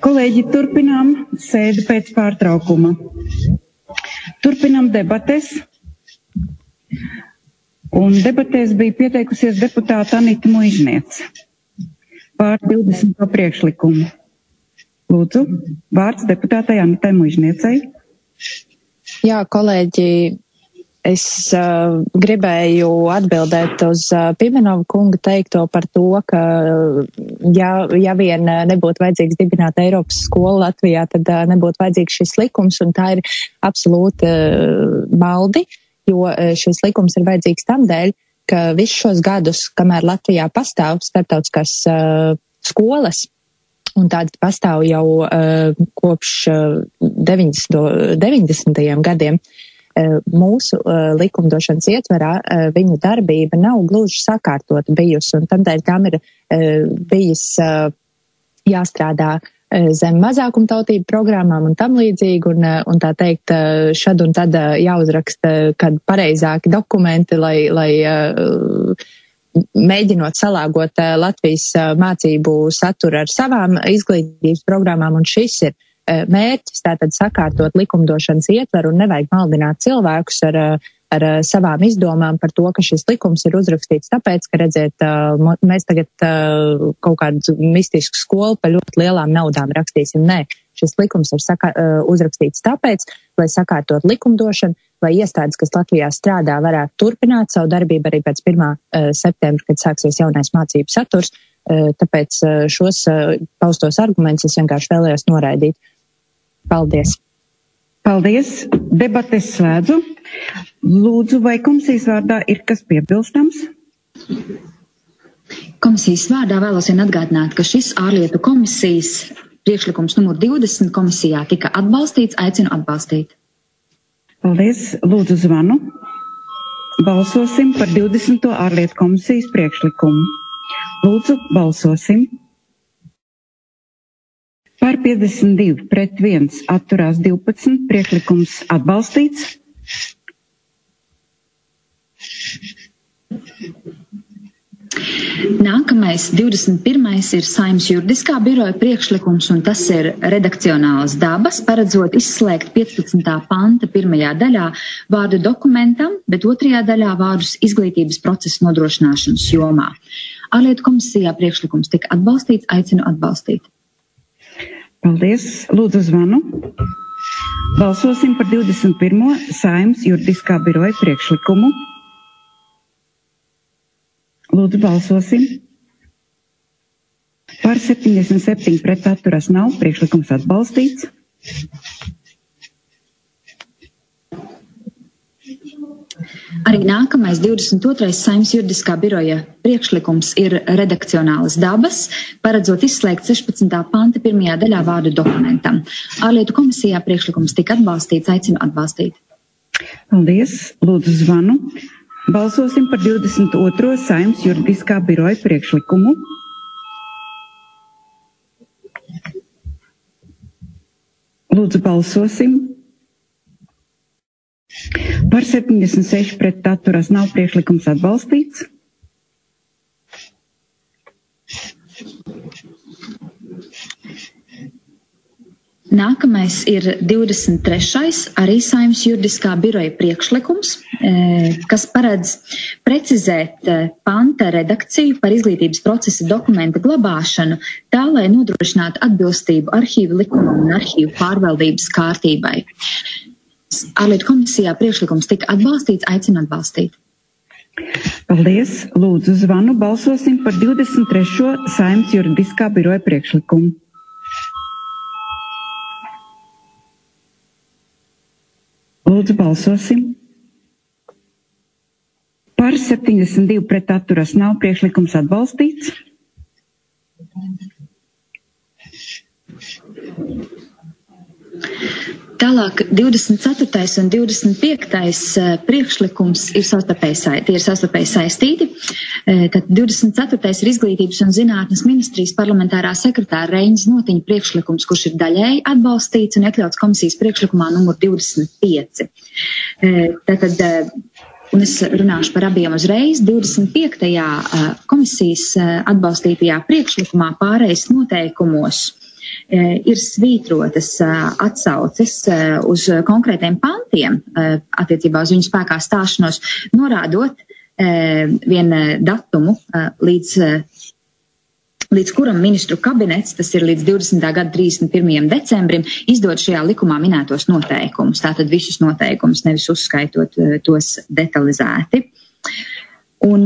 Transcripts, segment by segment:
Kolēģi, turpinām sēdi pēc pārtraukuma. Turpinām debates. Un debatēs bija pieteikusies deputāta Anita Muižniece pār 20. priekšlikumu. Lūdzu, vārds deputātai Anitai Muižniecei. Jā, kolēģi, es gribēju atbildēt uz Pimenova kunga teikto par to, ka ja vien nebūtu vajadzīgs dibināt Eiropas skolu Latvijā, tad nebūtu vajadzīgs šis likums, un tā ir absolūti maldi, jo šis likums ir vajadzīgs tam dēļ, ka visus šos gadus, kamēr Latvijā pastāv starptautiskās skolas, un tādas pastāv jau kopš 90. gadiem, mūsu likumdošanas ietverā viņu darbība nav gluži sakārtota bijusi, un tādēļ tam ir bijis jāstrādā zem mazākumtautību programmām un tam līdzīgi, un tā teikt, šad un tad jāuzraksta kādi pareizāki dokumenti, lai mēģinot salāgot Latvijas mācību saturu ar savām izglītības programmām, un šis ir mērķis, tātad sakārtot likumdošanas ietveru, un nevajag maldināt cilvēkus ar savām izdomām par to, ka šis likums ir uzrakstīts tāpēc, ka, redziet, mēs tagad kaut kādu mistisku skolu par ļoti lielām naudām rakstīsim. Nē, šis likums ir uzrakstīts tāpēc, lai sakārtot likumdošanu, lai iestādes, kas Latvijā strādā, varētu turpināt savu darbību arī pēc 1. septembra, kad sāksies jaunais mācību saturs. Tāpēc šos paustos argumentus es vienkārši vēlējos noraidīt. Paldies! Paldies! Debates slēdzu. Lūdzu, vai komisijas vārdā ir kas piebilstams? Komisijas vārdā vēlos vien atgādināt, ka šis ārlietu komisijas priekšlikums numur 20 komisijā tika atbalstīts, aicinu atbalstīt. Paldies! Lūdzu zvanu. Balsosim par 20. ārlietu komisijas priekšlikumu. Lūdzu, balsosim. Par 52 pret 1 atturās 12, priekšlikums atbalstīts. Nākamais 21. ir Saeimas juridiskā biroja priekšlikums, un tas ir redakcionālas dabas, paredzot izslēgt 15. panta 1. daļā vārdu dokumentam, bet 2. daļā vārdus izglītības procesa nodrošināšanas jomā. Ārlietu komisijā priekšlikums tika atbalstīts, aicinu atbalstīt. Paldies. Lūdzu zvanu. Balsosim par 21. Saeimas juridiskā biroja priekšlikumu. Lūdzu, balsosim. Par 77 pret atturas nav, priekšlikums atbalstīts. Arī nākamais 22. Saeimas juridiskā biroja priekšlikums ir redakcionālas dabas, paredzot izslēgt 16. panta 1. daļā vārdu dokumentam. Ārlietu komisijā priekšlikums tika atbalstīts, aicinu atbalstīt. Paldies. Lūdzu zvanu. Balsosim par 22. Saeimas juridiskā biroja priekšlikumu. Lūdzu, balsosim. Par 76 pret atturas nav, priekšlikums atbalstīts. Nākamais ir 23. arī Saeimas juridiskā biroja priekšlikums, kas paredz precizēt panta redakciju par izglītības procesa dokumenta glabāšanu tā, lai nodrošinātu atbilstību arhīvu likumam un arhīvu pārvaldības kārtībai. Ārlietu komisijā priekšlikums tika atbalstīts, aicinu atbalstīt. Paldies. Lūdzu zvanu. Balsosim par 23. Saeimas juridiskā biroja priekšlikumu. Lūdzu, balsosim. Par 72 pret atturas nav, priekšlikums atbalstīts. Tālāk 24. un 25. priekšlikums ir savstarpēji saistīti. Tad 24. ir izglītības un zinātnes ministrijas parlamentārā sekretāra Reiņas Notiņa priekšlikums, kurš ir daļēji atbalstīts un iekļauts komisijas priekšlikumā numur 25. Tātad, un es runāšu par abiem uzreiz, 25. komisijas atbalstītajā priekšlikumā pārējais noteikumos ir svītrotas atsauces uz konkrētiem pantiem attiecībā uz viņu spēkā stāšanos, norādot vienu datumu, līdz kuram ministru kabinets, tas ir līdz 20. gada 31. decembrim, izdod šajā likumā minētos noteikumus, tātad visus noteikumus, nevis uzskaitot tos detalizēti. Un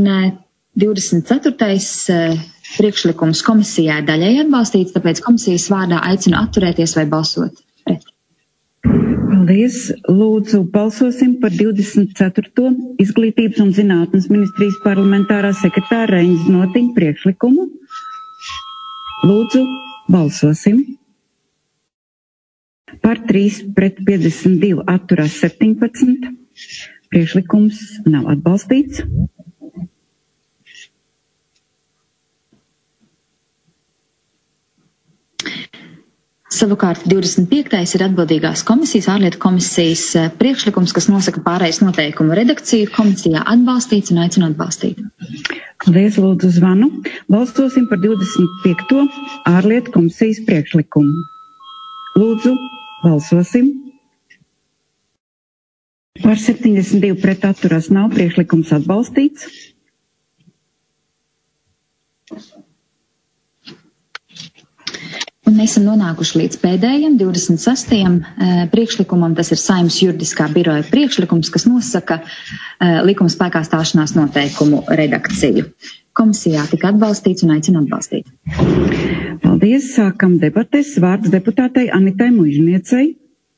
24. Priekšlikums komisijā daļai atbalstīts, tāpēc komisijas vārdā aicinu atturēties vai balsot pret. Paldies. Lūdzu, balsosim par 24. Izglītības un zinātnes ministrijas parlamentārā sekretāra Reņģes Notiņa priekšlikumu. Lūdzu, balsosim. Par 3 pret 52 atturās 17. Priekšlikums nav atbalstīts. Savukārt 25. ir atbildīgās komisijas, ārlietu komisijas priekšlikums, kas nosaka pārējais noteikumu redakciju. Komisijā atbalstīts un aicinu atbalstīt. Paldies, lūdzu, zvanu. Balsosim par 25. ārlietu komisijas priekšlikumu. Lūdzu, balsosim. Par 72 pret atturās nav, priekšlikums atbalstīts. Un mēs esam nonākuši līdz pēdējiem 26. Priekšlikumam, tas ir Saeimas juridiskā biroja priekšlikums, kas nosaka likuma spēkā stāšanās noteikumu redakciju. Komisijā tika atbalstīts un aicinu atbalstīt. Paldies, sākam debates. Vārds deputātei Anitai Muižniecei.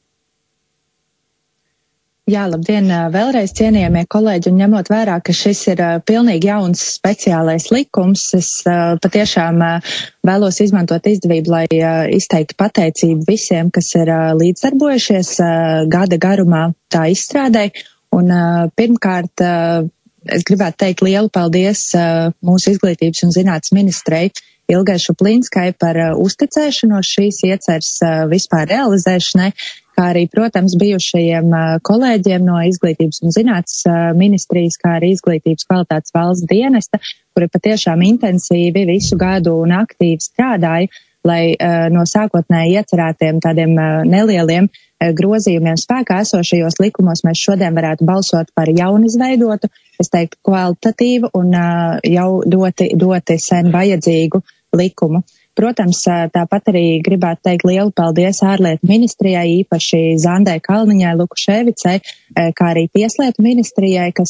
Jā, labdien vēlreiz, cienījamie kolēģi, un ņemot vērā, ka šis ir pilnīgi jauns speciālais likums, es patiešām vēlos izmantot izdevību, lai izteiktu pateicību visiem, kas ir līdzdarbojušies gada garumā tā izstrādē. Un pirmkārt, es gribētu teikt lielu paldies mūsu izglītības un zinātnes ministrei Ilgai Šuplīnskai par uzticēšanos šīs ieceres vispār realizēšanai, kā arī, protams, bijušajiem kolēģiem no izglītības un zinātnes ministrijas, kā arī izglītības kvalitātes valsts dienesta, kuri patiešām intensīvi visu gadu un aktīvi strādāja, lai no sākotnēji iecerētiem tādiem nelieliem grozījumiem spēkā esošajos likumos mēs šodien varētu balsot par jaunizveidotu, es teiktu, kvalitatīvu un jau doti sen vajadzīgu likumu. Protams, tāpat arī gribētu teikt lielu paldies ārlietu ministrijai, īpaši Zandai Kalniņai Lukaševicai, kā arī tieslietu ministrijai, kas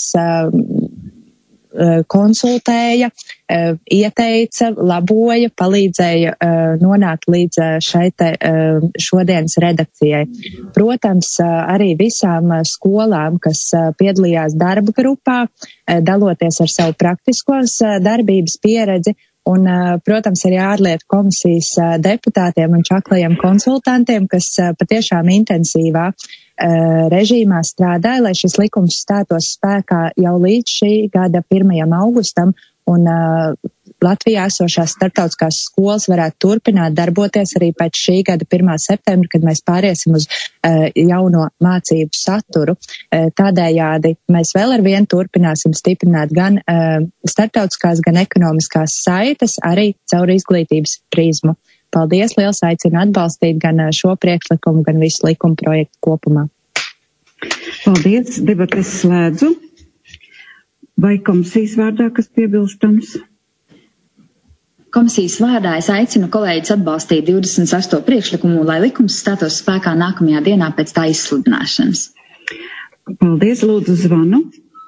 konsultēja, ieteica, laboja, palīdzēja nonākt līdz šai šodienas redakcijai. Protams, arī visām skolām, kas piedalījās darba grupā, daloties ar savu praktiskos darbības pieredzi, un, protams, arī ārlietu komisijas deputātiem un čaklajiem konsultantiem, kas patiešām intensīvā režīmā strādāja, lai šis likums stātos spēkā jau līdz šī gada 1. augustam, un Latvijā esošās starptautiskās skolas varētu turpināt darboties arī pēc šī gada 1. septembra, kad mēs pāriesim uz jauno mācību saturu. Tādējādi mēs vēl ar vienu turpināsim stiprināt gan starptautiskās, gan ekonomiskās saites, arī caur izglītības prizmu. Paldies, liels aicinu atbalstīt gan šo priekšlikumu, gan visu likumu projektu kopumā. Paldies, debates slēdzu. Vai komisijas vārdā kas piebilstams? Komisijas vārdā es aicinu kolēģis atbalstīt 28. priekšlikumu, lai likums stātos spēkā nākamajā dienā pēc tā izsludināšanas. Paldies, lūdzu zvanu.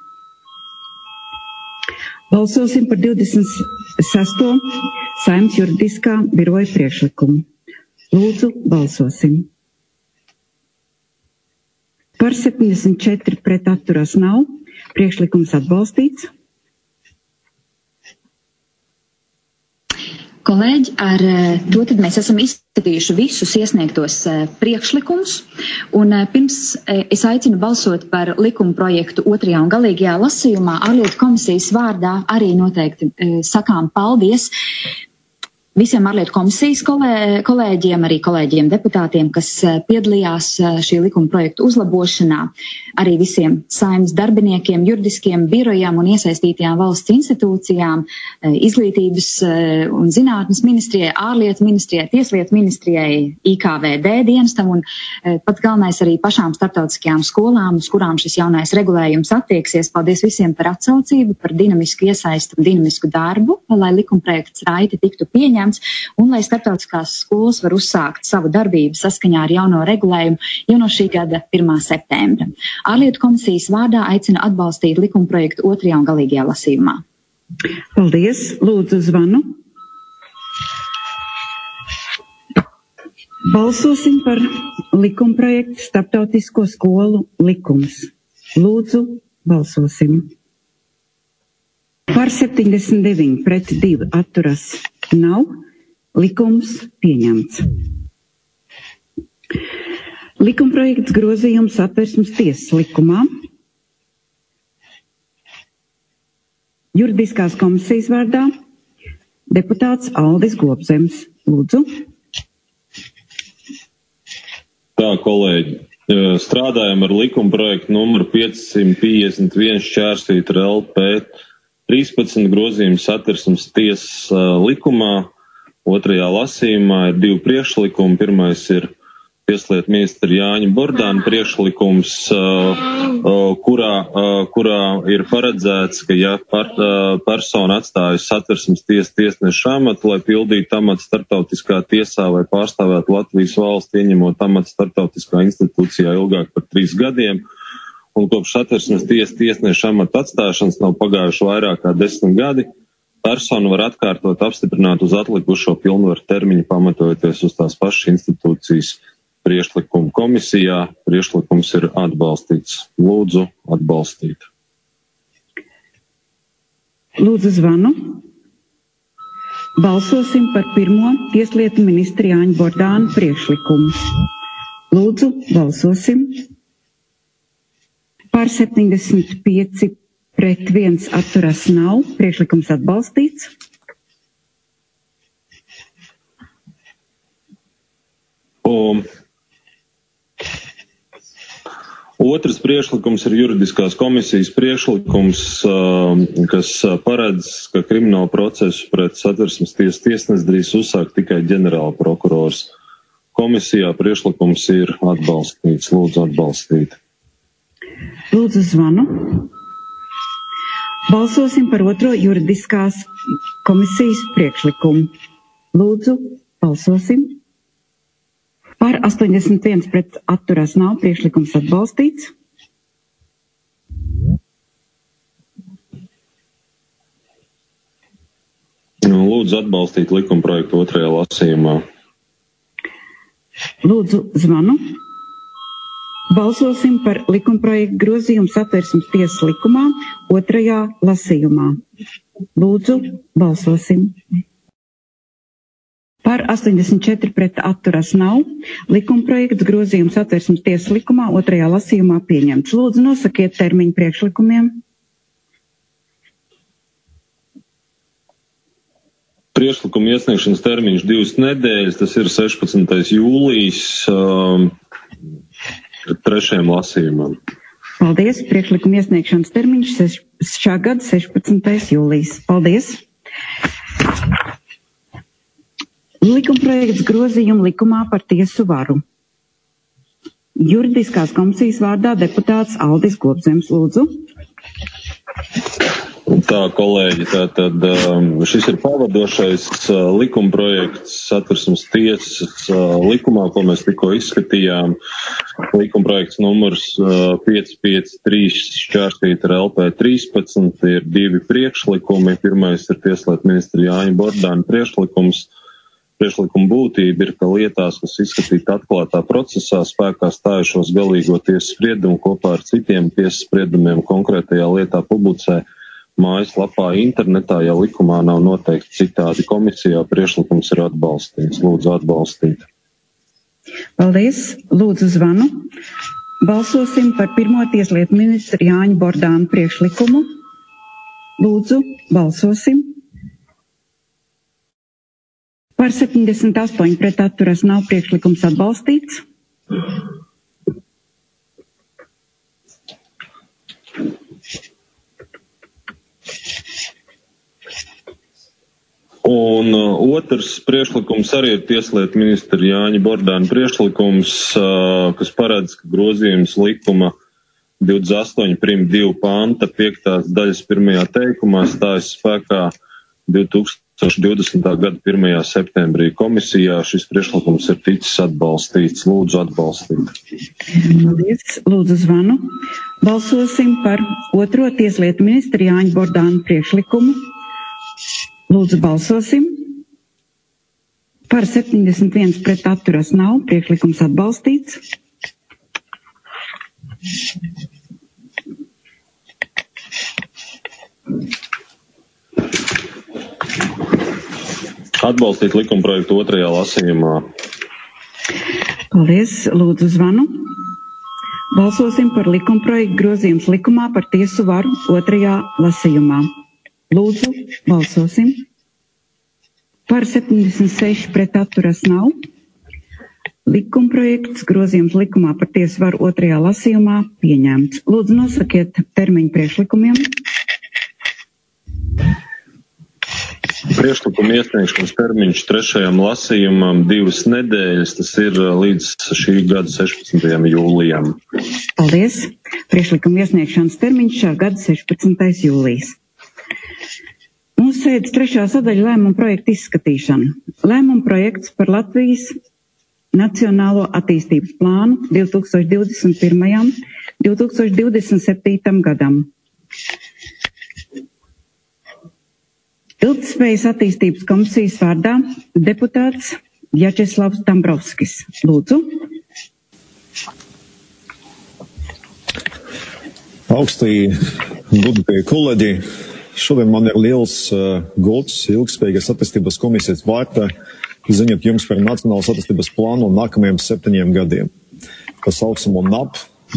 Balsosim par 26. Saeimas juridiskā biroja priekšlikumu. Lūdzu, balsosim. Par 74 pret atturās nav. Priekšlikums atbalstīts. Kolēģi, ar to tad mēs esam izskatījuši visus iesniegtos priekšlikumus, un pirms es aicinu balsot par likuma projektu 2. un galīgajā lasījumā, ārlietu komisijas vārdā arī noteikti sakām paldies visiem ārlietu komisijas kolēģiem, arī kolēģiem deputātiem, kas piedalījās šī likuma projektu uzlabošanā, arī visiem Saeimas darbiniekiem, juridiskiem birojām un iesaistītajām valsts institūcijām, izglītības un zinātnes ministrijai, ārlietu ministrijai, tieslietu ministrijai, IKVD dienestam un pats galvenais arī pašām starptautiskajām skolām, uz kurām šis jaunais regulējums attieksies. Paldies visiem par atsaucību, par dinamisku iesaistu un dinamisku darbu, lai likumprojekts raiti tiktu pieņemts un lai starptautiskās skolas var uzsākt savu darbību saskaņā ar jauno regulējumu jau no šī gada 1. septembra. Ārlietu komisijas vārdā aicinu atbalstīt likumprojektu 2. un galīgajā lasījumā. Paldies. Lūdzu zvanu. Balsosim par likumprojektu starptautisko skolu likums. Lūdzu, balsosim. Par 79 pret 2 atturas nav. Likums pieņemts. Likumprojekts grozījums Satversmes tiesas likumā. Juridiskās komisijas vārdā deputāts Aldis Gobzems. Lūdzu. Tā, kolēģi, strādājam ar likumprojektu numuru 551/LP 13 grozījumu Satversmes tiesas likumā. 2. lasījumā ir 2 priekšlikumi. Pirmais ir Tieslietu ministra Jāņa Bordāna priekšlikums, kurā ir paredzēts, ka ja persona atstājusi Satversmes tiesas tiesneša amatu, lai pildītu amatu starptautiskā tiesā vai pārstāvētu Latvijas valsti, ieņemot amatu starptautiskā institūcijā ilgāk par 3 gadiem, un kopš Satversmes tiesas tiesneša amata atstāšanas nav pagājuši vairāk kā 10 gadi, persona var atkārtot apstiprināt uz atlikušo pilnvaru termiņu, pamatojoties uz tās pašas institūcijas priekšlikumu komisijā. Priekšlikums ir atbalstīts. Lūdzu, atbalstīt. Lūdzu zvanu. Balsosim par pirmo Tieslietu ministra Jāņa Bordāna priekšlikumu. Lūdzu, balsosim. Par 75 pret 1 atturas nav. Priekšlikums atbalstīts. Otrs priekšlikums ir juridiskās komisijas priekšlikums, kas paredz, ka kriminālu procesu pret Satversmes tiesas tiesnesi drīz uzsākt tikai ģenerāla prokurors. Komisijā priekšlikums ir atbalstīts. Lūdzu, atbalstīt. Lūdzu, zvanu. Balsosim par otro juridiskās komisijas priekšlikumu. Lūdzu, balsosim. Par 81 pret atturās nav. Priekšlikums atbalstīts. Lūdzu, atbalstīt likumprojektu 2. lasījumā. Lūdzu, zvanu. Balsosim par likumprojektu grozījumu Satversmes tiesas likumā 2. lasījumā. Lūdzu, balsosim. Par 84 pret atturas nav. Likumprojekts grozījums Satversmes tiesas likumā 2. lasījumā pieņemts. Lūdzu, nosakiet termiņu priekšlikumiem. Priekšlikuma iesniegšanas termiņš 2 nedēļas, tas ir 16. jūlijas 3. lasījumam. Paldies. Priekšlikuma iesniegšanas termiņš šā gada 16. jūlijas. Paldies. Likumprojekts grozījuma likumā par tiesu varu. Juridiskās komisijas vārdā deputāts Aldis Gobzems. Lūdzu. Tā, kolēģi, tātad šis ir pavadošais likumprojekts Satversmes tiesas likumā, ko mēs tikko izskatījām. Likumprojekts numurs 553/LP 13 ir 2 priekšlikumi. Pirmais ir Tieslietu ministra Jāņa Bordāna priekšlikums. Priekšlikuma būtība ir, ka lietās, kas izskatīta atklātā procesā, spēkā stājušos galīgo tiesas spriedumu kopā ar citiem tiesas spriedumiem konkrētajā lietā publicē mājaslapā internetā, ja likumā nav noteikti citādi. Komisijā priekšlikums ir atbalstīts. Lūdzu, atbalstīt. Paldies. Lūdzu, zvanu. Balsosim par pirmo Tieslietu ministra Jāņa Bordāna priekšlikumu. Lūdzu, balsosim. Par 78 pret atturas nav, priekšlikums atbalstīts. Un otrs priekšlikums arī ir tieslietu ministra Jāņa Bordāna priekšlikums, kas paredz, ka grozījums likuma 28.2 panta 5. daļas 1. teikumā stājas spēkā 2020. gada 1. septembrī. Komisijā šis priekšlikums ir ticis atbalstīts. Lūdzu atbalstīt. Paldies. Lūdzu zvanu. Balsosim par otro tieslietu ministra Jāņa Bordāna priekšlikumu. Lūdzu balsosim. Par 71 pret atturas nav, priekšlikums atbalstīts. Atbalstīt likumprojektu otrajā lasījumā. Paldies. Lūdzu zvanu. Balsosim par likumprojektu grozījums likumā par tiesu varu otrajā lasījumā. Lūdzu, balsosim. Par 76 pret atturas nav. Likumprojekts grozījums likumā par tiesu varu otrajā lasījumā pieņemts. Lūdzu, nosakiet termiņu priekšlikumiem. Priekšlikuma iesniegšanas termiņš 3. lasījumam 2 nedēļas, tas ir līdz šī gada 16. jūlijam. Paldies. Priekšlikuma iesniegšanas termiņš šā gada 16. jūlijas. Mūsu sēdes 3. sadaļa lēmuma projekta izskatīšana. Lēmuma projekts par Latvijas Nacionālo attīstības plānu 2021. 2027. gadam. Ilgtspējas attīstības komisijas vārdā deputāts Jačeslavs Dambrovskis. Lūdzu. Augstī godātie kolēģi, šodien man ir liels gods Ilgtspējīgas attīstības komisijas vārdā ziņot jums par Nacionālas attīstības plānu nākamajiem 7 gadiem, kas saucamo NAP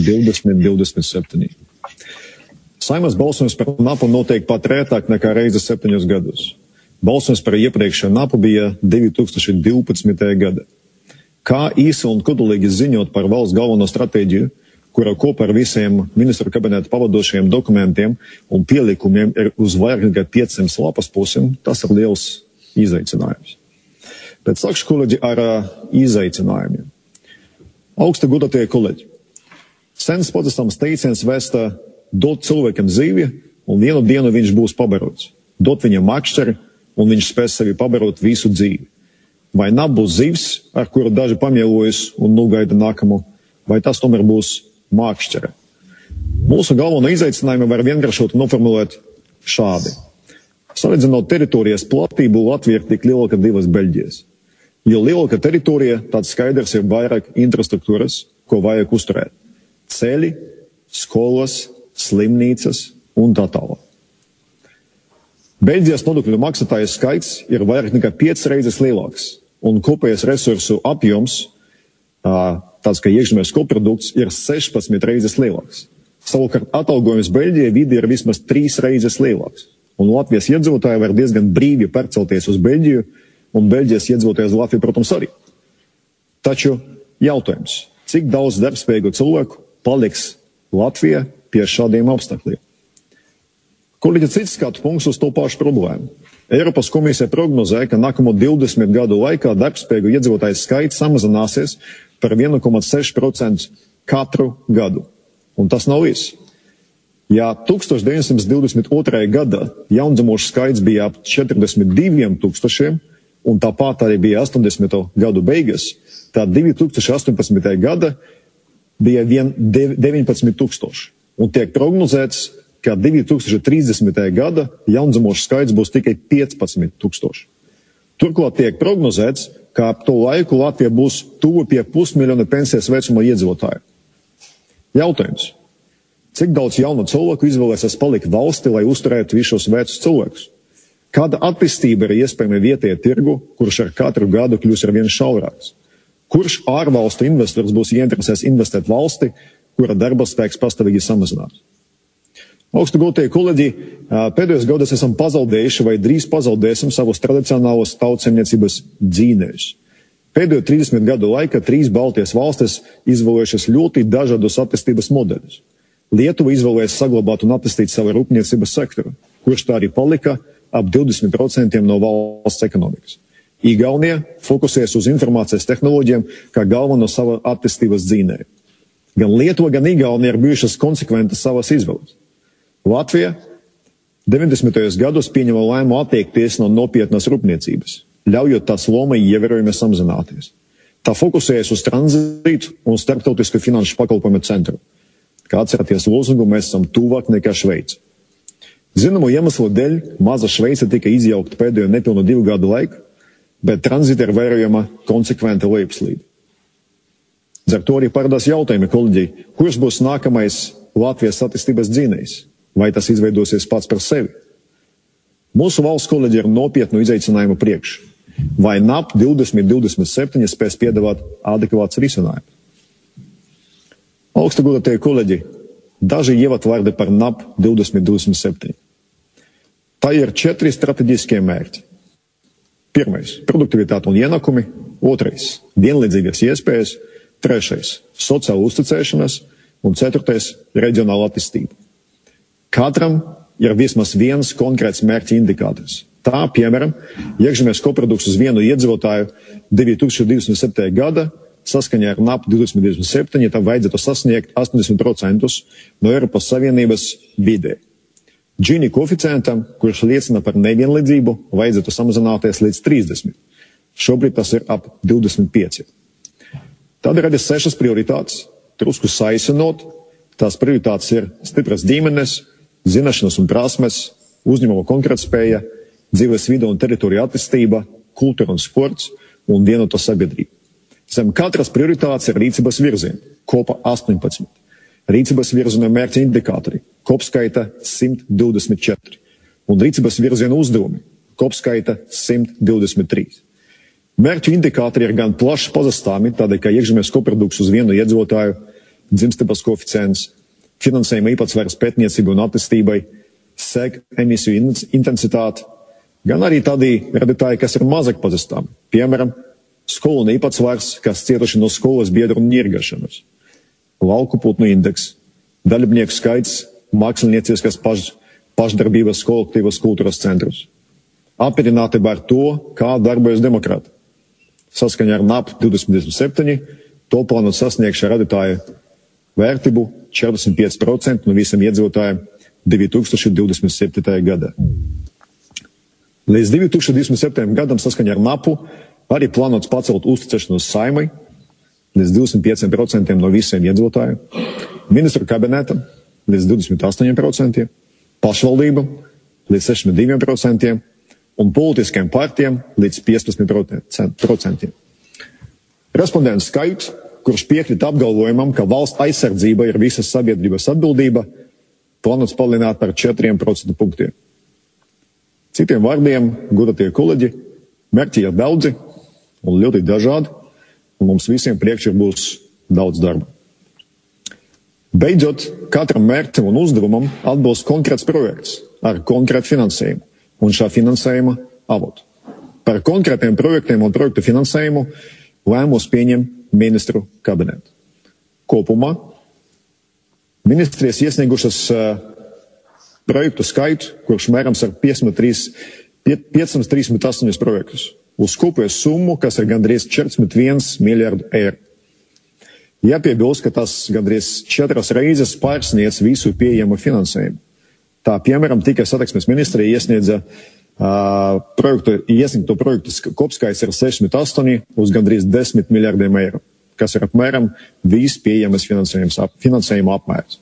2027. Saeimas balsojums par NAPu notiek pat rētāk nekā reizi 7 gadus. Balsojums par iepriekšējo NAPu bija 2012. gada. Kā īsi un kodolīgi ziņot par valsts galveno stratēģiju, kura kopā ar visiem ministru kabineta pavadošajiem dokumentiem un pielikumiem ir uz vairāk nekā 500 lapas pusēm, tas ir liels izaicinājums. Bet sākšu, kolēģi, ar izaicinājumiem. Augsti godātie kolēģi, sens pazīstams teiciens vēsta dot cilvēkam dzīvi un vienu dienu viņš būs pabarots. Dot viņam makšķeri un viņš spēs sevi pabarot visu dzīvi. Vai NAP būs zivs, ar kuru daži pamielojas un nugaida nākamo, vai tas tomēr būs mākšķere. Mūsu galveno izaicinājumu var vienkāršot noformulēt šādi. Salīdzinot teritorijas platību, Latvija ir tik liela, kā 2 Beļģijas. Jo lielāka teritorija, tāds skaidrs ir vairāk infrastruktūras, ko vajag uzturēt. Ceļi, skolas, slimnīcas un tā tālāk. Beļģijas nodokļu maksātāju skaits ir vairāk nekā 5 reizes lielāks, un kopējais resursu apjoms, tāds kā iekšzemes koprodukts, ir 16 reizes lielāks. Savukārt atalgojums Beļģijai vidi ir vismaz 3 reizes lielāks, un Latvijas iedzīvotāji var diezgan brīvi pārcelties uz Beļģiju, un Beļģijas iedzīvotāji uz Latviju, protams, arī. Taču jautājums, cik daudz darbspējīgu cilvēku paliks Latvijā pie šādiem apstākļiem? Kolēģi, cits skatu punkts uz to pašu problēmu. Eiropas komisija prognozē, ka nākamo 20 gadu laikā darbspējīgu iedzīvotāju skaits samazināsies par 1,6% katru gadu. Un tas nav viss. Ja 1922. gada jaundzimušu skaits bija ap 42 tūkstošiem, un tāpat arī bija 80. gadu beigas, tad 2018. gada bija vien 19 tūkstoši. Un tiek prognozēts, ka 2030. gada jaundzimušu skaits būs tikai 15 tūkstoši. Turklāt tiek prognozēts, ka ap to laiku Latvija būs tuvu pie 500 000 pensijas vecuma iedzīvotāju. Jautājums. Cik daudz jaunu cilvēku izvēlēsies palikt valsti, lai uzturētu visus vecus cilvēkus? Kāda attīstība ir iespējama vietējā tirgu, kurš ar katru gadu kļūs ar vien šaurāks? Kurš ārvalstu investors būs ieinteresēts investēt valsti, kura darba spēks pastāvīgi samazinās? Augstu gūtie kolēģi, pēdējos gados esam pazaudējuši vai drīz pazaudēsim savus tradicionālos tautsemniecības dzīvniekus. Pēdējo 30 gadu laikā 3 Baltijas valstis izvēlējušas ļoti dažādus attīstības modeļus. Lietuva izvēlējās saglabāt un attīstīt savu rūpniecības sektoru, kurš tā arī palika ap 20% no valsts ekonomikas. Igaunija fokusējas uz informācijas tehnoloģijām kā galveno savu attīstības dzīvnieku. Gan Lietuva, gan Igaunija ir bijušas konsekventas savas izvēles. Latvija 90. gados pieņēma lēmumu attiekties no nopietnas rūpniecības, ļaujot tās lomai ievērojami samazināties. Tā fokusējas uz tranzītu un starptautisku finanšu pakalpojumu centru. Kā atceraties lozungu, mēs esam tuvāk nekā Šveice. Zināmu iemeslu dēļ maza Šveice tika izjaukta pēdējo nepilnu 2 gadu laiku, bet tranzīta ir vērojama konsekventa lejupslīde. Ar to arī parādās jautājumi, kolēģi, kurš būs nākamais Latvijas attīstības dzinējs? Vai tas izveidosies pats par sevi? Mūsu valsts kolēģi ir nopietnu izaicinājumu priekš. Vai NAP 2027 spēs piedāvāt adekvāts risinājumu? Augstu godātie kolēģi, daži ievadvārdi par NAP 2027. Tā ir 4 strateģiskie mērķi. 1. Produktivitāte un ienākumi. 2. Vienlīdzīgas iespējas. 3. Sociāla uzticēšanās. Un 4. Reģionāla attīstība. Katram ir vismaz viens konkrēts mērķa indikators. Tā, piemēram, iekšzemes koprodukts uz vienu iedzīvotāju 2027. gada saskaņā ar NAP 2027 tam vajadzētu sasniegt 80% no Eiropas Savienības vidē. Gini koeficientam, kurš liecina par nevienlīdzību, vajadzētu samazināties līdz 30. Šobrīd tas ir ap 25. Tad ir arī 6 prioritātes. Trusku saisinot, tās prioritātes ir stipras ģimenes, zināšanas un prasmes, uzņēmuma konkurētspēja, dzīves vide un teritorija attīstība, kultūra un sports un vienota sabiedrība. Zem katras prioritātes ir rīcības virzieni, kopā 18. Rīcības virziena mērķa indikātori, kopskaita 124. Un rīcības virziena uzdevumi, kopskaita 123. Mērķu indikātori ir gan plaši pazastāmi, tādēļ kā iekšzemes koprodukts uz vienu iedzīvotāju, dzimstības koeficients, finansējuma īpatsvars pētniecībai un attīstībai, seg emisiju intensitāti, gan arī tādi radītāji, kas ir mazāk pazastāmi. Piemēram, skolu īpatsvars, kas cietuši no skolas biedru nirgašanas, lauku putnu indeks, dalībnieku skaits, mākslinieciskas pašdarbības kolektīvas kultūras centrus. Apmierinātība ar to, kā darbojas demokrāti. Saskaņā ar NAP 2027 to plānot sasniegšu radītāju vērtību 45% no visiem iedzīvotājiem 2027. gadā. Līdz 2027. gadam saskaņā ar NAPu arī plānots pacelt uzticēšanos Saeimai līdz 25% no visiem iedzīvotājiem, ministru kabinetam līdz 28%, pašvaldībam līdz 62% un politiskiem partijām līdz 15%. Respondents skaits, kurš piekrīt apgalvojumam, ka valsts aizsardzība ir visas sabiedrības atbildība, plānots palielināt par 4% punktiem. Citiem vārdiem, godātie kolēģi, mērķi ir daudzi un ļoti dažādi, un mums visiem priekšā būs daudz darba. Beidzot, katram mērķim un uzdevumam atbilst konkrēts projekts ar konkrētu finansējumu un šā finansējuma avotu. Par konkrētiem projektiem un projektu finansējumu lēmumus pieņem ministru kabinetu. Kopumā ministrijas iesniegušas projektu skaitu, kurš mērams ar 538 projektus, uz kopēju summu, kas ir gandrīz 41 miljardu eiro. Jāpiebilst, ka tas gandrīz 4 reizes pārsniedz visu pieejamu finansējumu. Tā, piemēram, tikai satiksmes ministrija iesniegto projektu kopskaits ir 68 uz gandrīz 10 miljardiem eiro, kas ir apmēram viss pieejamas finansējuma apmērs.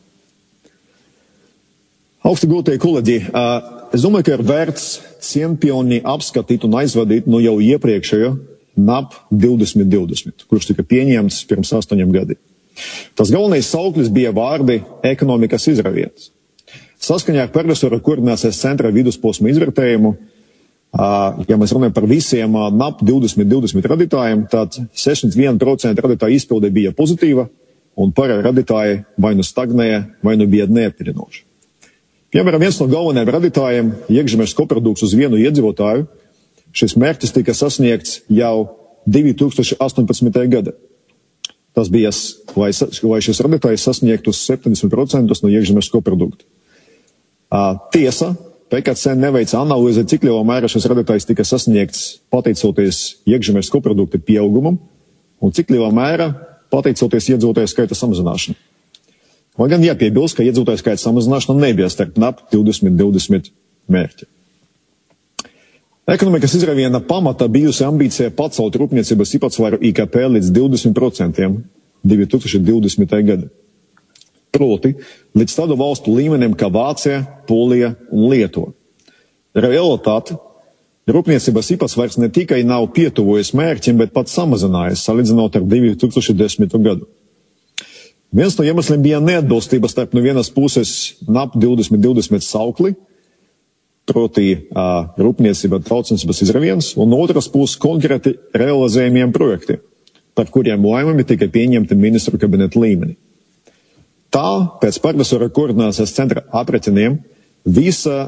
Augsti gūtie kolēģi, es domāju, ka ir vērts cienpilni apskatīt un aizvadīt no jau iepriekšējo NAP 2020, kurš tika pieņemts pirms 8 gadiem. Tas galvenais sauklis bija vārdi ekonomikas izravietas. Saskaņā ar Progresora koordinācijas centra vidusposma izvērtējumu, ja mēs runājam par visiem NAP 2020 radītājiem, tad 61% radītāju izpilde bija pozitīva, un pārējie radītāji vai nu stagnēja, vai nu bija neapmierinoši. Piemēram, viens no galvenajiem radītājiem iekšzemes koprodukts uz vienu iedzīvotāju. Šis mērķis tika sasniegts jau 2018. gada. Tas bija, lai šis radītājs sasniegtu 70% no iekšzemes koprodukta. Tiesa, PKC neveica analīzi, cik lielā mērā šis radītājs tika sasniegts pateicoties iekšzemes koprodukta pieaugumam un cik lielā mērā pateicoties iedzīvotāju skaita samazināšanu. Lai gan jāpiebilst, ka iedzīvotāju skaita samazināšana nebija starp NAP 2020 mērķi. Ekonomikas izrāviena pamata bijusi ambīcija pacelt rūpniecības īpatsvaru IKP līdz 20% 2020. gada. Proti, līdz tādu valstu līmenim kā Vācija, Polija un Lietuva. Realitāte, rūpniecības īpatsvars ne tikai nav pietuvojies mērķim, bet pat samazinājies, salīdzinot ar 2010. gadu. Viens no iemesliem bija neatbilstība starp no vienas puses NAP 2020 saukli, proti rūpniecība tautsniecības izrāviens, un no otras puses konkrēti realizējumiem projektiem, par kuriem lēmumi tika pieņemti ministru kabineta līmenī. Tā, pēc profesora koordinācijas centra aprēķiniem, visa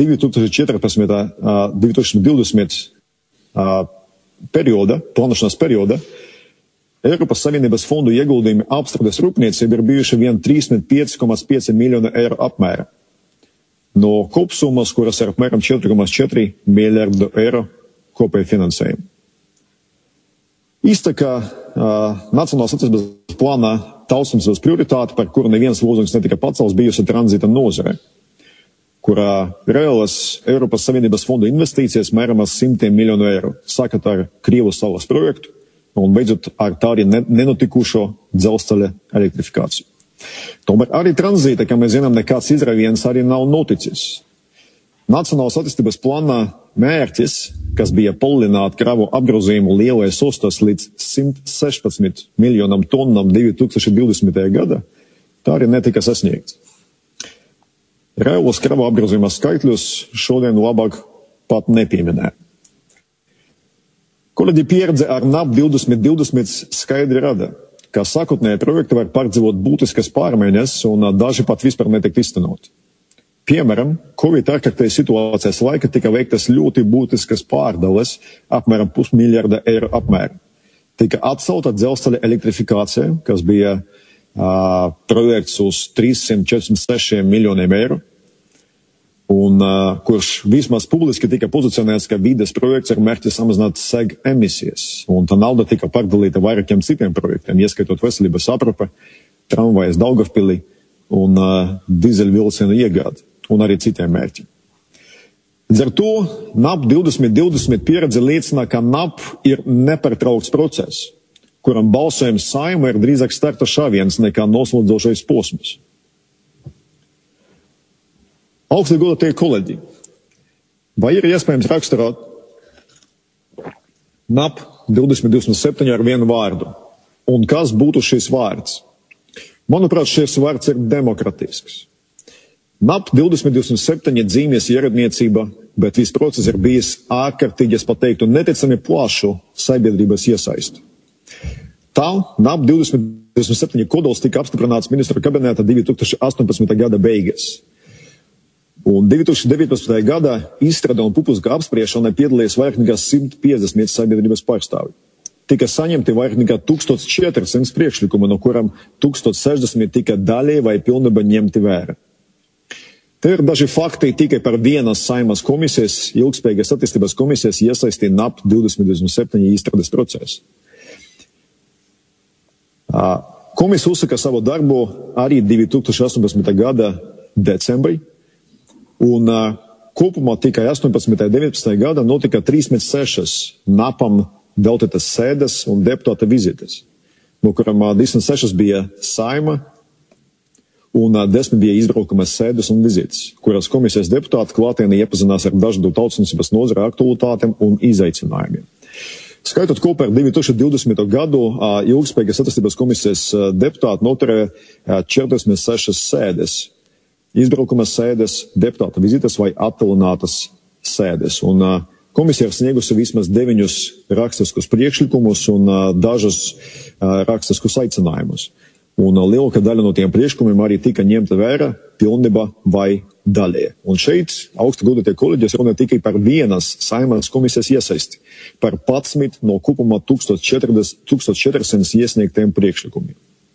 2014-2020 perioda, plānošanas perioda, Eiropas Savienības fondu ieguldījumi apstrādes rūpniecība ir bijuši vien 35,5 miljonu eiro apmēra. No kopsummas, kuras ir apmēram 4,4 miljardu eiro kopēju finansējumu. Īstakā Nacionālās attīstības plānā tautsniecības prioritāte, par kuru neviens lūzums netika pacelts, bijusi tranzīta nozare, kurā reālas Eiropas Savienības fondu investīcijas mēramas 100 miljonu eiro, sākot ar Krīvu salas projektu un beidzot ar tā arī nenotikušo dzelzceļa elektrifikāciju. Tomēr arī tranzīta, kā mēs zinām, nekāds izrāviens arī nav noticis. Nacionālās attīstības plānā mērķis, kas bija palielināt kravu apgrozījumu lielais ostas līdz 116 miljonam tonnam 2020. gada, tā arī netika sasniegts. Reālos kravu apgrozījuma skaitļus šodien labāk pat nepieminē. Kolēģi pieredze ar NAP 2020 skaidri rada, ka sākotnēji projekti var pārdzīvot būtiskas pārmaiņas un daži pat vispār netikt iztenoti. Piemēram, Covid ārkārtējas situācijas laika tika veiktas ļoti būtiskas pārdales apmēram 500 miljarda eiro apmēra. Tika atcelta dzelzceļa elektrifikācija, kas bija projekts uz 346 miljoniem eiro, un kurš vismaz publiski tika pozicionēts, ka vides projekts ar mērķi samazināt seg emisijas. Un tā nauda tika pārdalīta vairākiem citiem projektiem, ieskaitot veselības aprūpe, tramvajas Daugavpilī un dīzeļvilcienu iegādi, un arī citiem mērķiem. Līdz ar to NAP 2020 pieredze liecina, ka NAP ir nepārtraukts process, kuram balsojums Saeimā ir drīzāk starta šāviens nekā noslēdzošais posms. Augsti godātie kolēģi, vai ir iespējams raksturot NAP 2027 ar vienu vārdu? Un kas būtu šis vārds? Manuprāt, šis vārds ir demokratisks. NAP 2027 dzīmēs ieradniecība, bet viss process ir bijis ārkārtīgi, es pateiktu, neticami plašu sabiedrības iesaisti. Tā NAP 2027 kodols tika apstiprināts ministru kabineta 2018. gada beigas. Un 2019. gadā izstrādā un publiskā apspriešanai piedalījās vairāk nekā 150 sabiedrības pārstāvi. Tika saņemti vairāk nekā 1400 priekšlikumu, no kurām 1060 tika daļēji vai pilnībā ņemti vērā. Te ir daži fakti tikai par vienas Saeimas komisijas, ilgspējīgas attīstības komisijas iesaistīja NAP 2027 izstrādes procesu. Komisija uzsaka savu darbu arī 2018. gada decembrī, un kopumā tikai 18. un 19. gada notika 36 NAPam veltītas sēdes un deputāta vizītes, no kurām 26 bija Saeima un 10 bija izbraukamas sēdes un vizītes, kurās komisijas deputāti klātienē iepazinās ar dažādu tautsniecības nozara aktualitātēm un izaicinājumiem. Skaitot kopā ar 2020. gadu, ilgspējīgas attīstības komisijas deputāti noturēja 46 sēdes, izbraukamas sēdes, deputāta vizītes vai attālinātas sēdes. Un komisija ir sniegusi vismaz 9 rakstiskus priekšlikumus un dažus rakstiskus aicinājumus. un lielākā daļa no tiem priekšlikumiem arī tika ņemta vērā pilnībā vai daļēji. Un šeit augsta godātie kolēģi runā tikai par vienas Saeimas komisijas iesaisti, par 11 no kopumā 1400 iesniegtiem priekšlikumiem.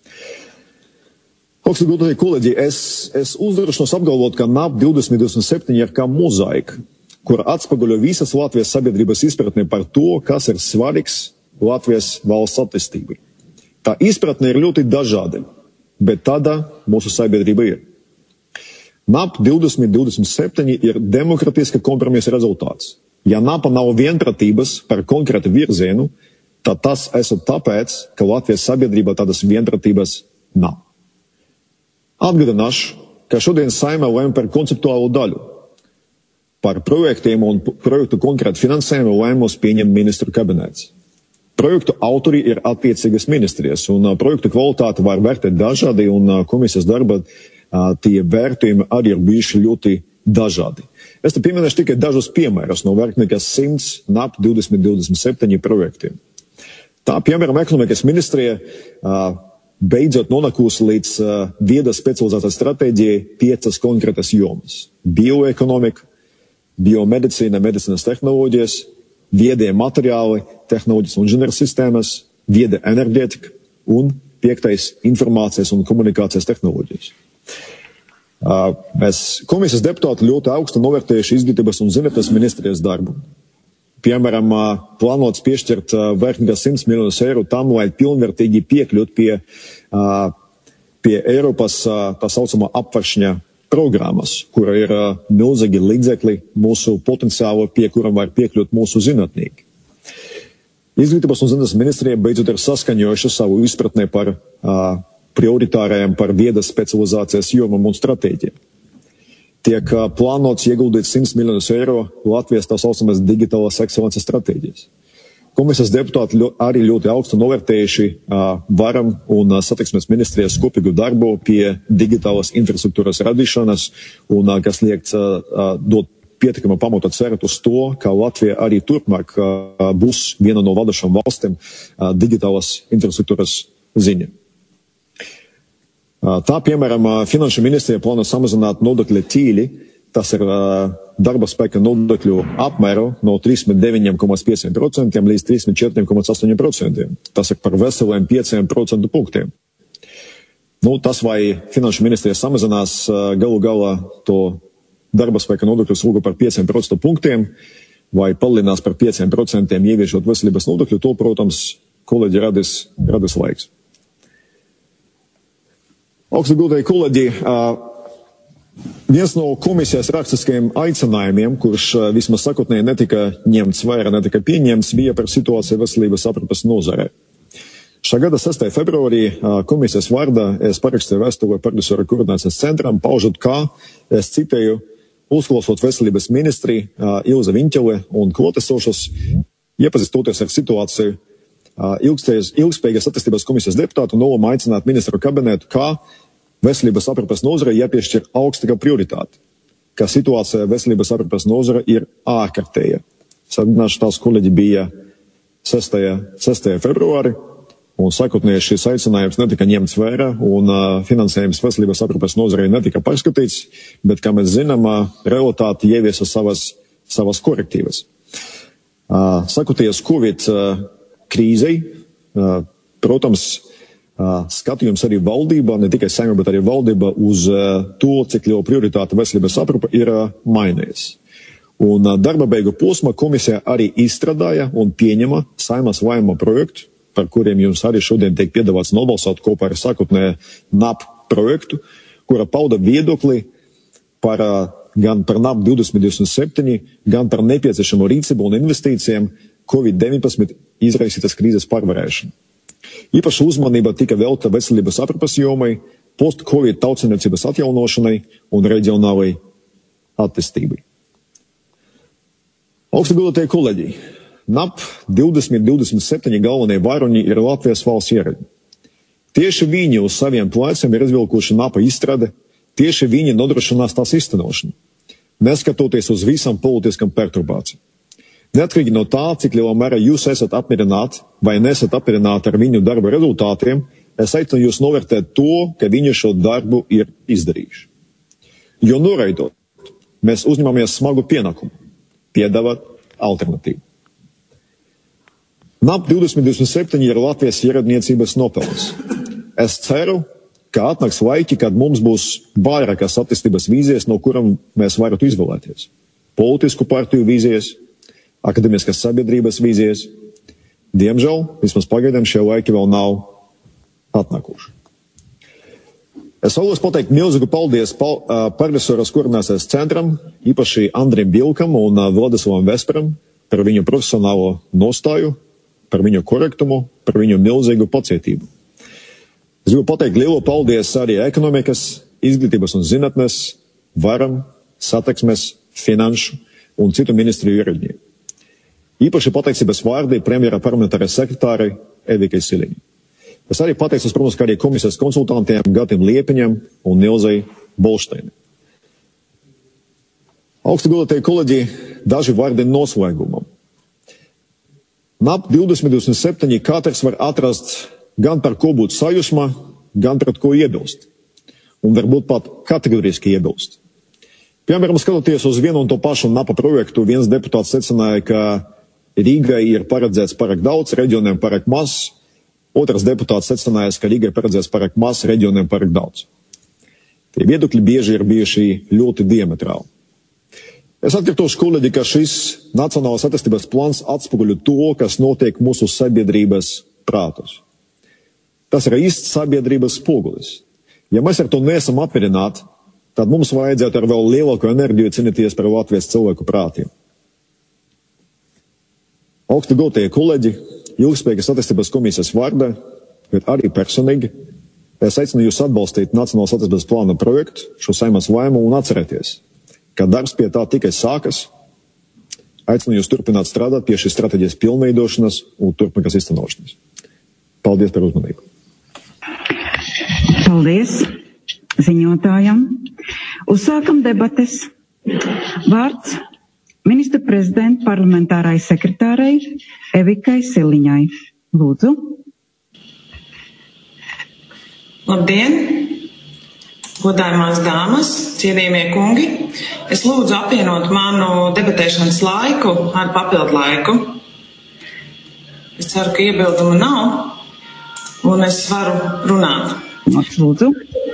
Augsta godātie kolēģi, es uzdrošinos apgalvot, ka NAP 2027 ir kā mozaika, kur atspoguļo visas Latvijas sabiedrības izpratni par to, kas ir svarīgs Latvijas valsts attīstībai. Tā izpratne ir ļoti dažāda, bet tāda mūsu sabiedrība ir. NAP 2027 ir demokratiska kompromisa rezultāts. Ja NAP nav vienpratības par konkrētu virzienu, tad tas esot tāpēc, ka Latvijas sabiedrība tādas vienpratības nav. Atgādināšu, ka šodien Saeima lēma par konceptuālu daļu. Par projektiem un projektu konkrētu finansējumu lēmumus pieņem ministru kabinets. Projektu autori ir attiecīgas ministrijas, un projektu kvalitāti var vērtēt dažādi, un komisijas darba tie vērtējumi arī ir bijuši ļoti dažādi. Es te pieminēšu tikai dažus piemērus no vairāk nekā 100 NAP 2027 projektiem. Tā, piemēram, ekonomikas ministrija beidzot nonākusi līdz viedas specializācijas stratēģijai 5 konkrētas jomas – bioekonomika, biomedicīna, medicīnas tehnoloģijas, viedie materiāli, tehnoloģijas un inženiersistēmas, vieda enerģētika un 5. informācijas un komunikācijas tehnoloģijas. Mēs komisijas deputāti ļoti augstu novērtējuši izglītības un zinātnes ministrijas darbu. Piemēram, plānots piešķirt vairāk nekā 100 miljonus eiro tam, lai pilnvērtīgi piekļūt pie Eiropas tā saucamā apvāršņa programmas, kura ir milzīgi līdzekļi mūsu potenciālu, pie kuram var piekļūt mūsu zinātnieki. Izglītības un zinātnes ministrija beidzot ir saskaņojuši savu izpratnē par prioritārajām par viedas specializācijas jomām un stratēģiem. Tiek plānots ieguldīt 100 miljonus eiro Latvijas tā saucamas digitālās ekscelences stratēģijas. Komisijas deputāti arī ļoti augstu novērtējuši varam un satiksmes ministrijas kopīgu darbu pie digitālas infrastruktūras radīšanas, un kas liek dot pietiekama pamata cerēt uz to, ka Latvija arī turpmāk būs viena no vadošām valstīm digitālas infrastruktūras ziņā. Tā, piemēram, Finanšu ministrija plāno samazināt nodokļu ķīli, tas ir darba spēka nodokļu apmēru no 39,5% līdz 34,8%. Tas ir par veseliem 5% punktiem. Tas, vai Finanšu ministrija samazinās galu galā to darba spēka nodokļu slogu par 5% punktiem, vai palielinās par 5% ieviešot veselības nodokļu, to, protams, kolēģi radis laiks. Augsti godēji kolēģi, viens no komisijas rakstiskajiem aicinājumiem, kurš vismaz sakotnēji netika ņemts vērā, netika pieņemts, bija par situāciju veselības aprūpes nozarē. Šā gada 6. februārī komisijas vārdā es parakstīju vēstuli produceru koordinācijas centram, paužot, kā, es citēju, uzklausot veselības ministri Ilze Viņķele un klotesošus, iepazīstoties ar situāciju, ilgspējīgas attīstības komisijas deputātu nolēma aicināt ministru kabinetu, kā veselības aprūpes nozare jāpiešķir augstākā prioritāte, ka situācija veselības aprūpes nozare ir ārkārtēja. Atgādināšu, tās kolēģi bija 6. februāri, un sakotnēji šis aicinājums netika ņemts vērā, un finansējums veselības aprūpes nozarei netika pārskatīts, bet, kā mēs zinām, realitāte ieviesa savas korektīvas. Sakoties Covid krīzei, protams, skatījums arī valdībā, ne tikai Saeima, bet arī valdība uz to, cik liela prioritāte veselības aprūpe ir mainījies. Un darba beigu posma komisija arī izstrādāja un pieņema Saeimas lēmuma projektu, par kuriem jums arī šodien tiek piedāvāts nobalsot kopā ar sakotnē NAP projektu, kura pauda viedokli gan par NAP 2027, gan par nepieciešamo rīcību un investīcijiem Covid-19 izraisītas krīzes pārvarēšanu. Īpaša uzmanība tika velta veselības aprūpes jomai, post-Covid tautsaimniecības atjaunošanai un reģionālai attīstībai. Augsti godātie kolēģi, NAP 2027 galvenie varoņi ir Latvijas valsts ierēdņi. Tieši viņi uz saviem pleciem ir izvilkuši NAP izstrāde, tieši viņi nodrošinās tās iztenošanu, neskatoties uz visām politiskām perturbācijām. Neatkarīgi no tā, cik lielā mērā jūs esat apmierināti vai nesat apmierināti ar viņu darba rezultātiem, es aicinu jūs novērtēt to, ka viņi šo darbu ir izdarījuši. Jo noraidot, mēs uzņemamies smagu pienākumu piedāvāt alternatīvu. NAP 2027 ir Latvijas ieradniecības nopelns. Es ceru, ka atnāks laiki, kad mums būs vairākas attīstības vīzijas, no kurām mēs varētu izvēlēties. Politisku partiju vīzijas, akadēmiskas sabiedrības vīzijas. Diemžēl, vismaz pagaidām šie laiki vēl nav atnākuši. Es vēlos pateikt milzīgu paldies Pārvisoras koordinācijas centram, īpaši Andrim Vilkam un Vladislavam Vesperam par viņu profesionālo nostāju, par viņu korektumu, par viņu milzīgu pacietību. Es gribu pateikt lielu paldies arī ekonomikas, izglītības un zinātnes, varam, satiksmes, finanšu un citu ministriju ierēdņiem. Īpaši pateicības vārdi premjera parlamentārai sekretārai Evikai Siliņai. Es arī pateicos, protams, kā arī komisijas konsultantiem Gatim Liepiņam un Nilzai Bolšteinai. Augsti godātie kolēģi, daži vārdi noslēgumam. NAP 2027 katrs var atrast gan par ko būt sajūsmā, gan pret ko iebilst. Un varbūt pat kategoriski iebilst. Piemēram, skatoties uz vienu un to pašu NAPA projektu, viens deputāts secināja, ka Rīgai ir paredzēts pārāk daudz, reģioniem pārāk maz. Otrs deputāts secināja, ka Rīgai paredzēts pārāk maz, reģioniem pārāk daudz. Tie viedokļi bieži ir bijuši ļoti diametrāli. Es atkārtošu, kolēģi, ka šis Nacionālās attīstības plāns atspoguļo to, kas notiek mūsu sabiedrības prātos. Tas ir īsts sabiedrības spogulis. Ja mēs ar to neesam apmierināti, tad mums vajadzētu ar vēl lielāku enerģiju cīnīties par Latvijas cilvēku prātiem. Augsti godātie kolēģi, Ilgtspējīgas attīstības komisijas vārdā, bet arī personīgi, es aicinu jūs atbalstīt Nacionālās attīstības plāna projektu, šo Saeimas lēmumu un atcerēties, ka darbs pie tā tikai sākas. Aicinu jūs turpināt strādāt pie šīs stratēģijas pilnveidošanas un turpmākas īstenošanas. Paldies par uzmanību. Paldies ziņotājam. Uzsākam debates. Vārds ministra prezidenta parlamentārai sekretārai Evikai Siliņai. Lūdzu. Labdien! Godājumās dāmas, cienījamie kungi, es lūdzu apvienot manu debatēšanas laiku ar papildu laiku. Es ceru, ka iebildumu nav un es varu runāt. Lūdzu.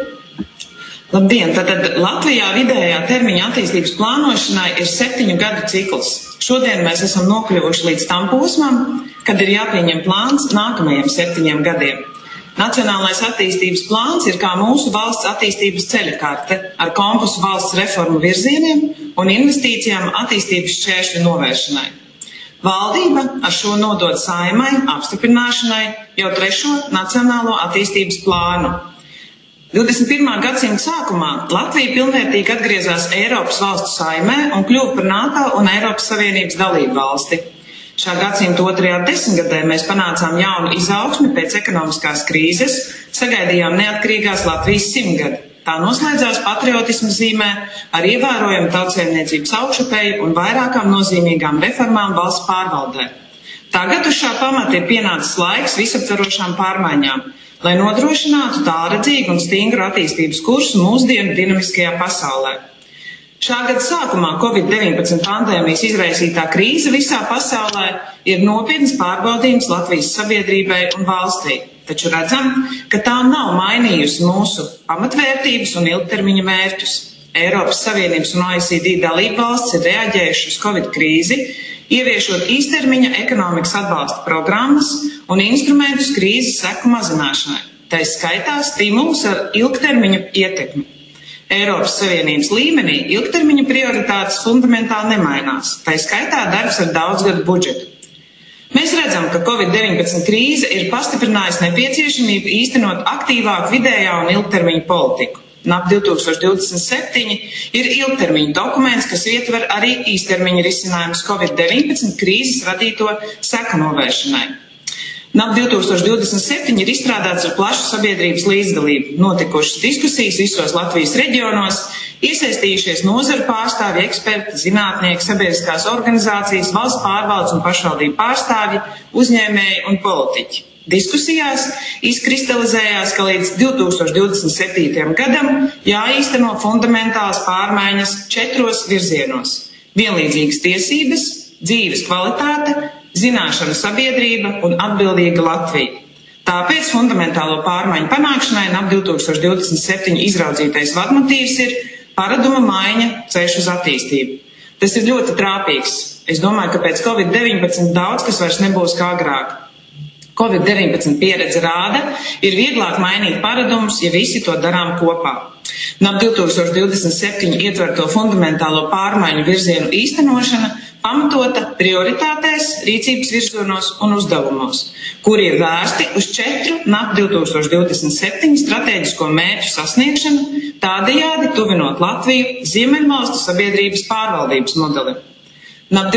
Labdien! Tātad Latvijā vidējā termiņa attīstības plānošanai ir 7 gadu cikls. Šodien mēs esam nokļuvuši līdz tam posmam, kad ir jāpieņem plāns nākamajiem 7 gadiem. Nacionālais attīstības plāns ir kā mūsu valsts attīstības ceļakarte ar kompasu valsts reformu virzieniem un investīcijām attīstības šķēršļu novēršanai. Valdība ar šo nodod Saeimai apstiprināšanai jau 3. nacionālo attīstības plānu. 21. gadsimta sākumā Latvija pilnvērtīgi atgriezās Eiropas valstu Saeimē un kļuva par NATO un Eiropas Savienības dalību valsti. Šā gadsimta 2. desmitgadē mēs panācām jaunu izaugsmi pēc ekonomiskās krīzes, sagaidījām neatkarīgās Latvijas 100-gadi. Tā noslēdzās patriotisma zīmē ar ievērojumu tautsēmniecības augšupeju un vairākām nozīmīgām reformām valsts pārvaldē. Tagad uz šā pamata ir pienācis laiks visaptverošām pārmaiņām, lai nodrošinātu tālredzīgu un stingru attīstības kursu mūsdienu dinamiskajā pasaulē. Šā gada sākumā Covid-19 pandēmijas izraisītā krīze visā pasaulē ir nopietns pārbaudījums Latvijas sabiedrībai un valstī, taču redzam, ka tā nav mainījusi mūsu pamatvērtības un ilgtermiņa mērķus. Eiropas Savienības un OECD dalību valsts ir reaģējuši uz Covid krīzi, ieviešot īstermiņa ekonomikas atbalsta programmas un instrumentus krīzes seku mazināšanai, tā skaitā stimulus ar ilgtermiņa ietekmi. Eiropas Savienības līmenī ilgtermiņa prioritātes fundamentāli nemainās, tā skaitā darbs ar daudzgadu budžetu. Mēs redzam, ka Covid-19 krīze ir pastiprinājusi nepieciešamību īstenot aktīvāku vidējā un ilgtermiņa politiku. NAP 2027 ir ilgtermiņa dokuments, kas ietver arī īstermiņa risinājumus Covid-19 krīzes radīto seku novēršanai. NAP 2027 ir izstrādāts ar plašu sabiedrības līdzdalību, notikušas diskusijas visos Latvijas reģionos, iesaistījušies nozaru pārstāvji, eksperti, zinātnieki, sabiedriskās organizācijas, valsts pārvaldes un pašvaldību pārstāvji, uzņēmēji un politiķi. Diskusijās izkristalizējās, ka līdz 2027. gadam jāīsteno fundamentālas pārmaiņas 4 virzienos – vienlīdzīgas tiesības, dzīves kvalitāte, zināšanu sabiedrība un atbildīga Latvija. Tāpēc fundamentālo pārmaiņu panākšanai NAP 2027 izraudzītais vadmotīvs ir paraduma maiņa, ceļš uz attīstību. Tas ir ļoti trāpīgs. Es domāju, ka pēc Covid-19 daudz kas vairs nebūs kā agrāk. Covid-19 pieredze rāda, ir vieglāk mainīt paradumus, ja visi to darām kopā. NAP 2027 ietverto fundamentālo pārmaiņu virzienu īstenošana pamatota prioritātēs, rīcības virzienos un uzdevumos, kuri ir vērsti uz 4 NAP 2027 stratēģisko mērķu sasniegšanu, tādējādi tuvinot Latviju Ziemeļvalstu sabiedrības pārvaldības modelim. NAP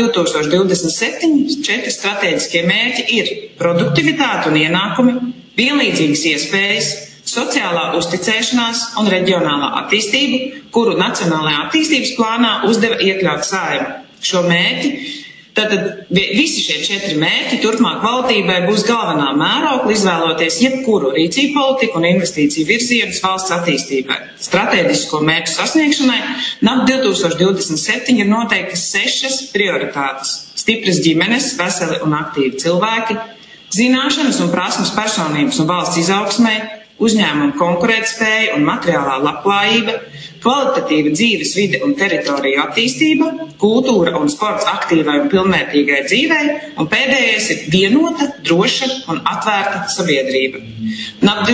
2027 4 stratēģiskie mērķi ir produktivitāte un ienākumi, vienlīdzīgas iespējas, sociālā uzticēšanās un reģionālā attīstība, kuru Nacionālajā attīstības plānā uzdeva iekļaut Saeima. Šo mērķi, tātad visi šie 4 mērķi turpmāk valdībai būs galvenā mērokla izvēloties jebkuru rīcību politiku un investīciju virzienus valsts attīstībai. Stratēģisko mērķu sasniegšanai NAP 2027 ir noteiktas 6 prioritātes – stipras ģimenes, veseli un aktīvi cilvēki, zināšanas un prasmes personības un valsts izaugsmai, uzņēmumu konkurētspēja un materiālā labklājība, kvalitatīva dzīves vide un teritoriju attīstība, kultūra un sports aktīvai un pilnvērtīgai dzīvei, un pēdējais ir vienota, droša un atvērta sabiedrība. NAP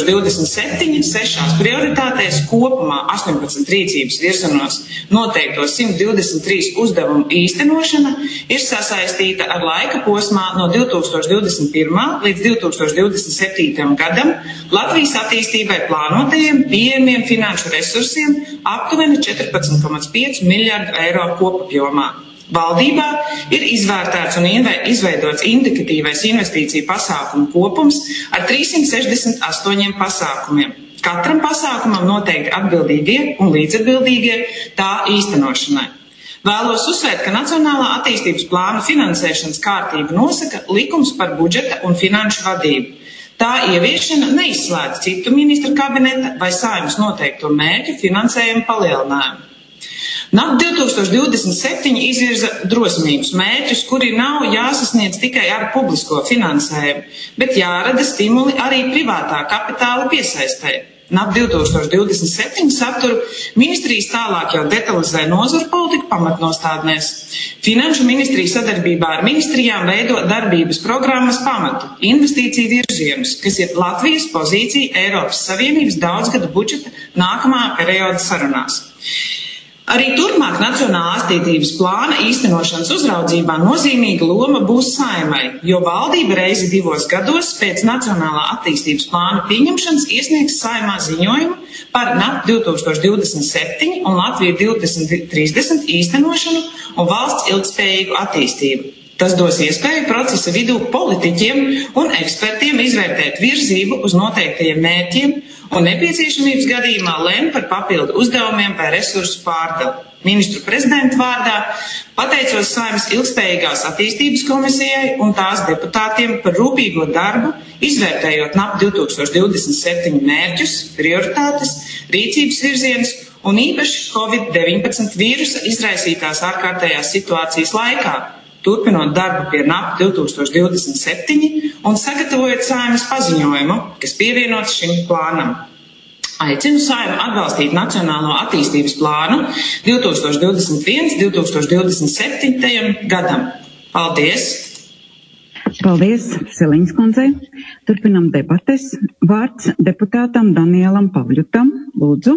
2027 6 prioritātēs kopumā 18 rīcības virzienos noteikto 123 uzdevumu īstenošana ir sasaistīta ar laika posmā no 2021. līdz 2027. gadam Latvijas attīstībai plānotajiem pieejamiem finanšu resursiem aptuveni 14,5 miljardu eiro kopapjomā. Valdībā ir izvērtēts un izveidots indikatīvais investīciju pasākumu kopums ar 368 pasākumiem. Katram pasākumam noteikti atbildīgie un līdzatbildīgie tā īstenošanai. Vēlos uzsvērt, ka Nacionālā attīstības plāna finansēšanas kārtību nosaka likums par budžeta un finanšu vadību. Tā ieviešana neizslēdz citu ministra kabineta vai Saeimas noteikto mērķu finansējumu palielinājumu. NAP 2027 izvirza drosmīgus mērķus, kuri nav jāsasniedz tikai ar publisko finansējumu, bet jārada stimuli arī privātā kapitāla piesaistē. NAP 2027 saturu ministrijas tālāk jau detalizē nozaru politiku pamatnostādnēs. Finanšu ministrija sadarbībā ar ministrijām veido darbības programmas pamatu, investīciju virzienus, kas ir Latvijas pozīcija Eiropas Savienības daudzgadu budžeta nākamā perioda sarunās. Arī turpmāk Nacionālā attīstības plāna īstenošanas uzraudzībā nozīmīga loma būs Saeimai, jo valdība reizi 2 gados pēc Nacionālā attīstības plāna pieņemšanas iesniegs Saeimā ziņojumu par NAP 2027 un Latviju 2030 īstenošanu un valsts ilgtspējīgu attīstību. Tas dos iespēju procesa vidū politiķiem un ekspertiem izvērtēt virzību uz noteiktajiem mērķiem un nepieciešamības gadījumā lem par papildu uzdevumiem vai resursu pārdalu. Ministru prezidentu vārdā pateicos Saeimas ilgtspējīgās attīstības komisijai un tās deputātiem par rūpīgo darbu, izvērtējot NAP 2027 mērķus, prioritātes, rīcības virzienus un īpaši Covid-19 vīrusa izraisītās ārkārtējās situācijas laikā, turpinot darbu pie NAP 2027 un sagatavojot Saeimas paziņojumu, kas pievienots šim plānam. Aicinu Saeimu atbalstīt Nacionālo attīstības plānu 2021–2027 gadam. Paldies! Paldies, Siliņas kundzei. Turpinam debates. Vārds deputātam Danielam Pavļutam. Lūdzu.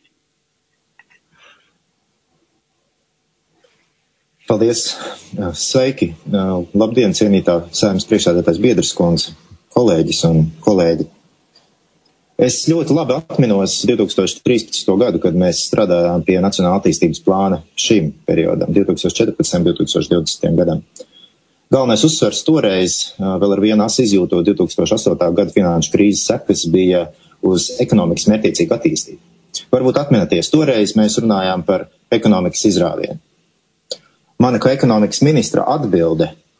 Paldies. Sveiki. Labdien, cienītā Saeimas priekšsēdētājs Biedrs kundze, kolēģis un kolēģi. Es ļoti labi atminos 2013. gadu, kad mēs strādājām pie Nacionālā attīstības plāna šim periodam, 2014–2020 gadam. Galvenais uzsvers toreiz, vēl ar vienu asi izjūtot 2008. gada finanšu krīzes sekas, bija uz ekonomikas mērķtiecīgu attīstību. Varbūt atminaties, toreiz mēs runājām par ekonomikas izrāvienu. Mana kā ekonomikas ministra atbilde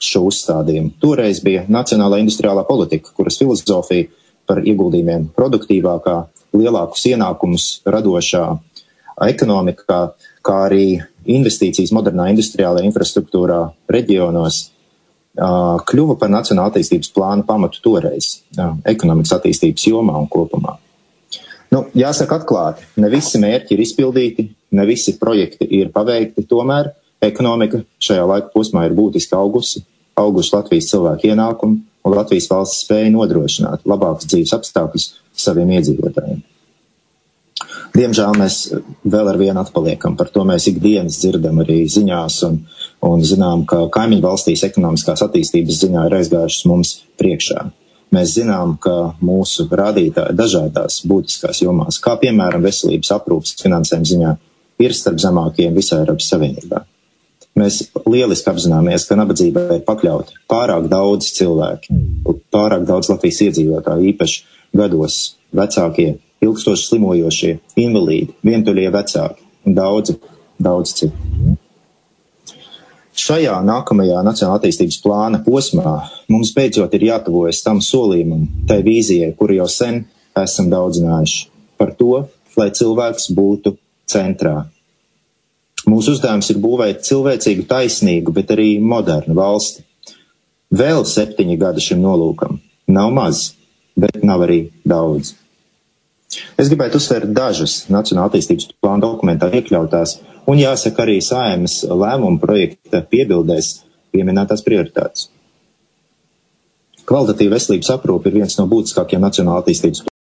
šo uzstādījumu. Toreiz bija nacionālā industriālā politika, kuras filozofija par ieguldījumiem produktīvākā, lielākus ienākumus radošā ekonomikā, kā arī investīcijas modernā industriālajā infrastruktūrā reģionos kļuva par nacionāla attīstības plānu pamatu toreiz, ekonomikas attīstības jomā un kopumā. Jāsaka atklāti, ne visi mērķi ir izpildīti, ne visi projekti ir paveikti, tomēr ekonomika šajā laika posmā ir būtiski auguši Latvijas cilvēku ienākumu un Latvijas valsts spēja nodrošināt labākus dzīves apstākļus saviem iedzīvotājiem. Diemžēl mēs vēl ar vienu atpaliekam, par to mēs ikdienas dzirdam arī ziņās un zinām, ka kaimiņu valstīs ekonomiskās attīstības ziņā ir aizgājušas mums priekšā. Mēs zinām, ka mūsu rādītāji dažādās būtiskās jomās, kā piemēram veselības aprūpes finansējuma ziņā, ir starp zemākajiem visā Eiropas Savienībā. Mēs lieliski apzināmies, ka nabadzībai ir pakļauti pārāk daudz cilvēki, pārāk daudz Latvijas iedzīvotāju, īpaši gados vecākie, ilgstoši slimojošie, invalīdi, vientuļie vecāki un daudz citu. Šajā nākamajā nacionāla attīstības plāna posmā mums beidzot ir jātuvojas tam solījumam, tai vīzijai, kuru jau sen esam daudzinājuši, par to, lai cilvēks būtu centrā. Mūsu uzdevums ir būvēt cilvēcīgu, taisnīgu, bet arī modernu valsti. Vēl 7 gadi šim nolūkam. Nav maz, bet nav arī daudz. Es gribētu uzsvērt dažas nacionāla attīstības plāna dokumentā iekļautās un jāsaka arī Saeimas lēmuma projekta piebildēs pieminētās prioritātes. Kvalitatīva veselības aprūpe ir viens no būtiskākajiem nacionāla attīstības